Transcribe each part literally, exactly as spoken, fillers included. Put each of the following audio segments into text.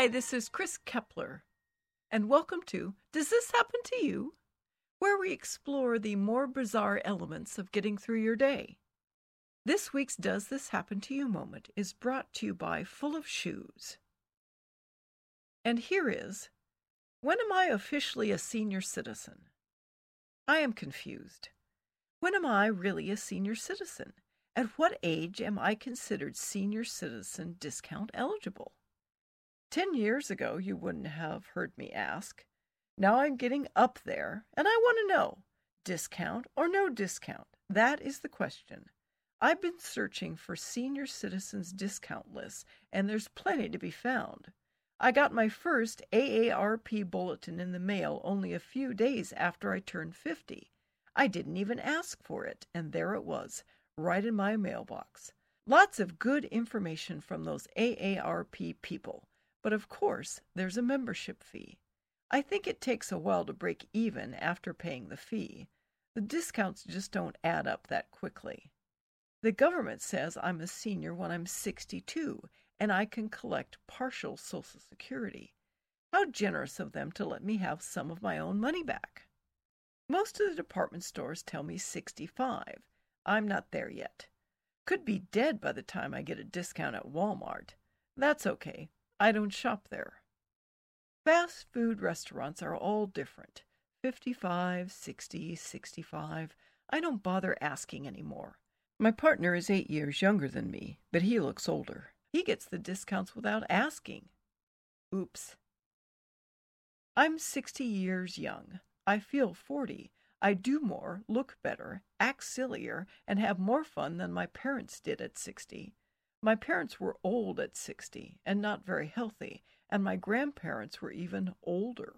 Hi, this is Chris Kepler, and welcome to Does This Happen to You?, where we explore the more bizarre elements of getting through your day. This week's Does This Happen to You moment is brought to you by Full of Shoes. And here is, when am I officially a senior citizen? I am confused. When am I really a senior citizen? At what age am I considered senior citizen discount eligible? Ten years ago, you wouldn't have heard me ask. Now I'm getting up there, and I want to know, discount or no discount? That is the question. I've been searching for senior citizens discount lists, and there's plenty to be found. I got my first A A R P bulletin in the mail only a few days after I turned fifty. I didn't even ask for it, and there it was, right in my mailbox. Lots of good information from those A A R P people. But of course, there's a membership fee. I think it takes a while to break even after paying the fee. The discounts just don't add up that quickly. The government says I'm a senior when I'm sixty-two, and I can collect partial Social Security. How generous of them to let me have some of my own money back. Most of the department stores tell me sixty-five. I'm not there yet. Could be dead by the time I get a discount at Walmart. That's okay. I don't shop there. Fast food restaurants are all different. fifty-five, sixty, sixty-five. I don't bother asking anymore. My partner is eight years younger than me, but he looks older. He gets the discounts without asking. Oops. I'm sixty years young. I feel forty. I do more, look better, act sillier, and have more fun than my parents did at sixty. My parents were old at sixty and not very healthy, and my grandparents were even older.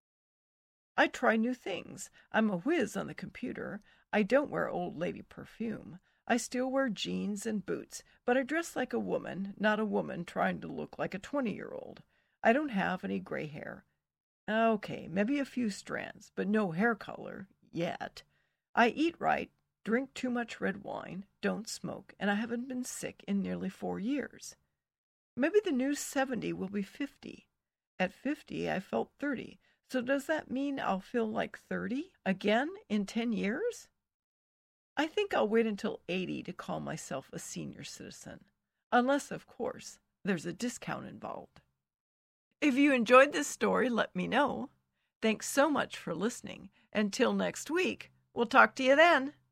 I try new things. I'm a whiz on the computer. I don't wear old lady perfume. I still wear jeans and boots, but I dress like a woman, not a woman trying to look like a twenty-year-old. I don't have any gray hair. Okay, maybe a few strands, but no hair color yet. I eat right. Drink too much red wine, don't smoke, and I haven't been sick in nearly four years. Maybe the new seventy will be fifty. At fifty, I felt thirty. So does that mean I'll feel like thirty again in ten years? I think I'll wait until eighty to call myself a senior citizen. Unless, of course, there's a discount involved. If you enjoyed this story, let me know. Thanks so much for listening. Until next week, we'll talk to you then.